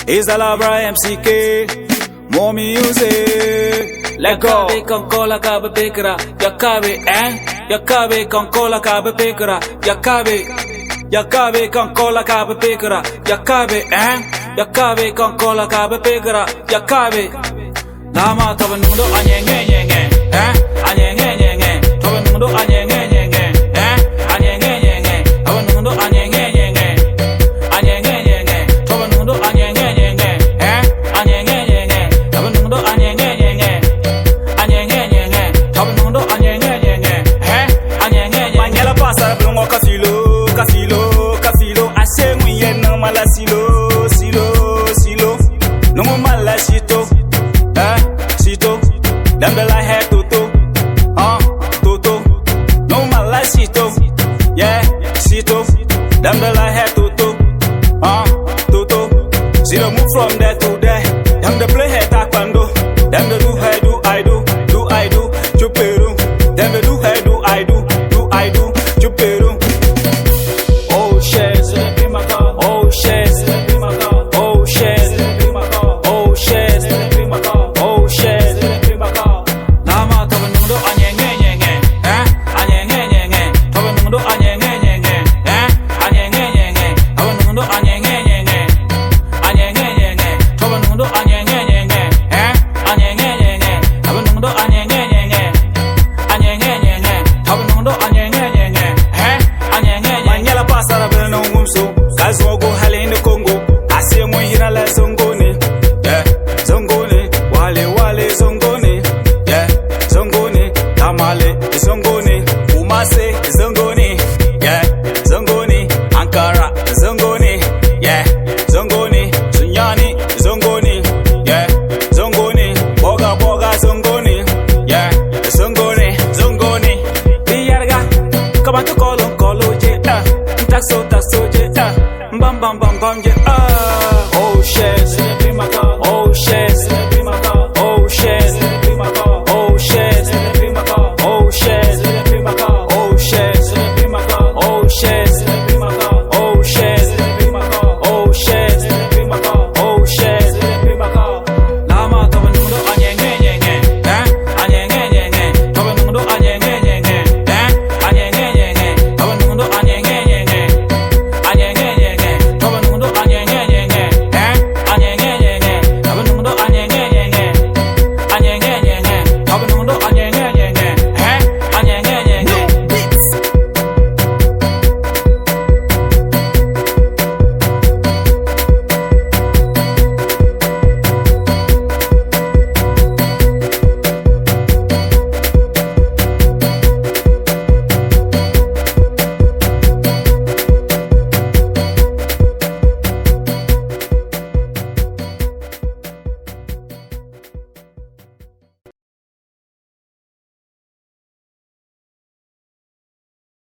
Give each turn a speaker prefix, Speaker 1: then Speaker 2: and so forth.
Speaker 1: Is Alabra MCK, more music. Let go.
Speaker 2: Yakabe kan kola ka be pekra. Yakabe Yakabe kan kola ka be pekra. Yakabe kan kola ka be pekra. Yakabe kan kola ka be pekra. Yakabe Lama taban mundo anye anye anye taban mundo anye anye taban mundo anye taban mundo anye taban mundo anye
Speaker 1: Manyala pasa blongo kafilo ase mwiye no mala silo no mo mala sito Dambela he toto no mala sito yeah sito Dambela he toto Zero move from there to there Them the play head taekwondo Them the do hey do I do Chuperu Them the do hey do I do Chuperu Oh shit Oh shit Oh shit Oh shit Oh shit
Speaker 2: Lama taban mundo anye taban mundo anye taban mundo anye taban mundo anye taban mundo
Speaker 1: Manyala pasara bel no ngumso Kazogo hale in the Congo Ase mo hira la zongone yeah zongone wale zongone yeah zongone tamale zongone umase zongone yeah zongone Ankara zongone yeah zongone Sunyani zongone yeah zongone boga zongone yeah zongone Biyarga Kabantu kolo je taxo je bam je